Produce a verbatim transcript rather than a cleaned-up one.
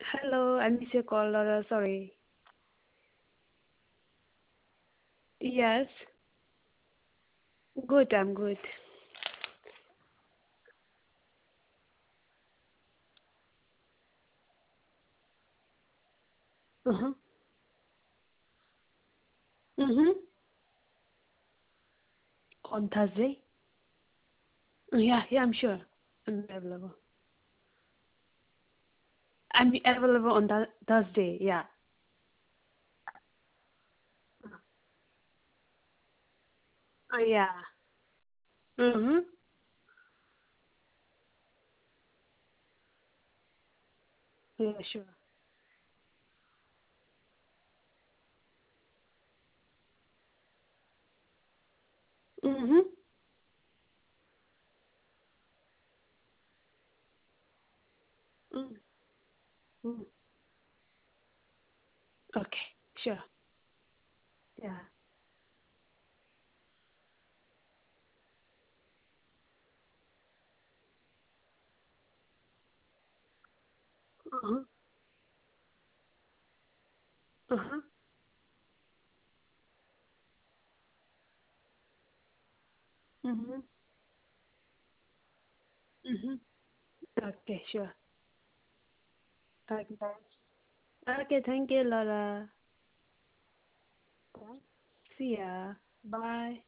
Hello, I missed your call, Laura. Sorry. Yes. Good, I'm good. Uh-huh. Mm-hmm. On Thursday? Yeah, yeah, I'm sure. I'm available. I'm available on th- Thursday, yeah. Uh, yeah. Mm-hmm. Yeah, sure. Mm-hmm. Mm-hmm. Okay, sure. Yeah. Uh-huh. Uh-huh. Mm-hmm. Mm-hmm. Okay, sure. Okay, thanks. Okay, thank you, Laura. Thanks. See ya. Bye.